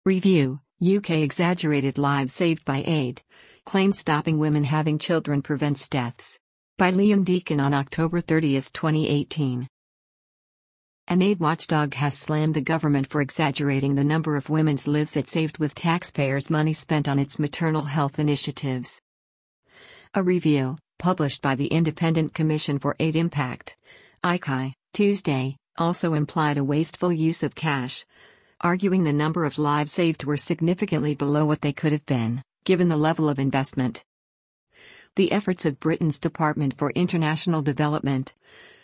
Review: UK exaggerated lives saved by aid. Claims stopping women having children prevents deaths. By Liam Deacon on October 30, 2018. An aid watchdog has slammed the government for exaggerating the number of women's lives it saved with taxpayers' money spent on its maternal health initiatives. A review, published by the Independent Commission for Aid Impact, ICI, Tuesday, also implied a wasteful use of cash, arguing the number of lives saved were significantly below what they could have been, given the level of investment. The efforts of Britain's Department for International Development,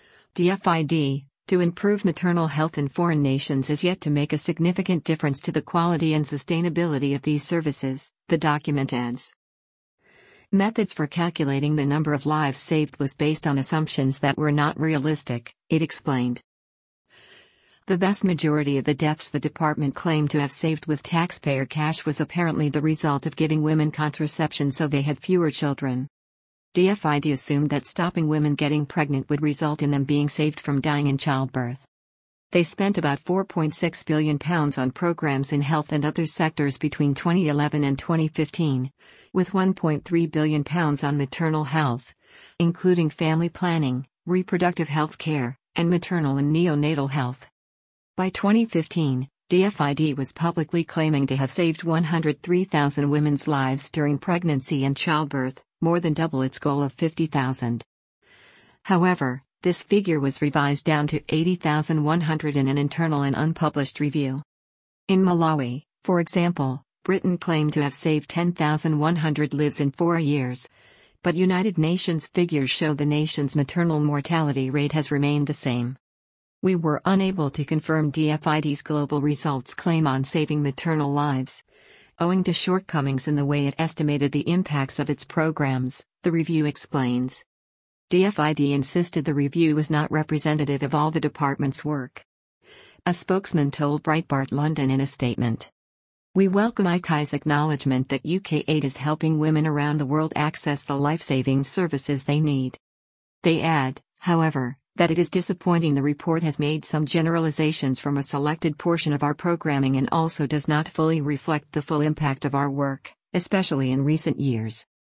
DFID, to improve maternal health in foreign nations is yet to make a significant difference to the quality and sustainability of these services, the document adds. Methods for calculating the number of lives saved was based on assumptions that were not realistic, it explained. The vast majority of the deaths the department claimed to have saved with taxpayer cash was apparently the result of giving women contraception so they had fewer children. DFID assumed that stopping women getting pregnant would result in them being saved from dying in childbirth. They spent about £4.6 billion on programs in health and other sectors between 2011 and 2015, with £1.3 billion on maternal health, including family planning, reproductive health care, and maternal and neonatal health. By 2015, DFID was publicly claiming to have saved 103,000 women's lives during pregnancy and childbirth, more than double its goal of 50,000. However, this figure was revised down to 80,100 in an internal and unpublished review. In Malawi, for example, Britain claimed to have saved 10,100 lives in 4 years, but United Nations figures show the nation's maternal mortality rate has remained the same. We were unable to confirm DFID's global results claim on saving maternal lives, owing to shortcomings in the way it estimated the impacts of its programs, the review explains. DFID insisted the review was not representative of all the department's work. A spokesman told Breitbart London in a statement. We welcome ICI's acknowledgement that UK aid is helping women around the world access the life-saving services they need. They add, however, that it is disappointing the report has made some generalizations from a selected portion of our programming and also does not fully reflect the full impact of our work, especially in recent years.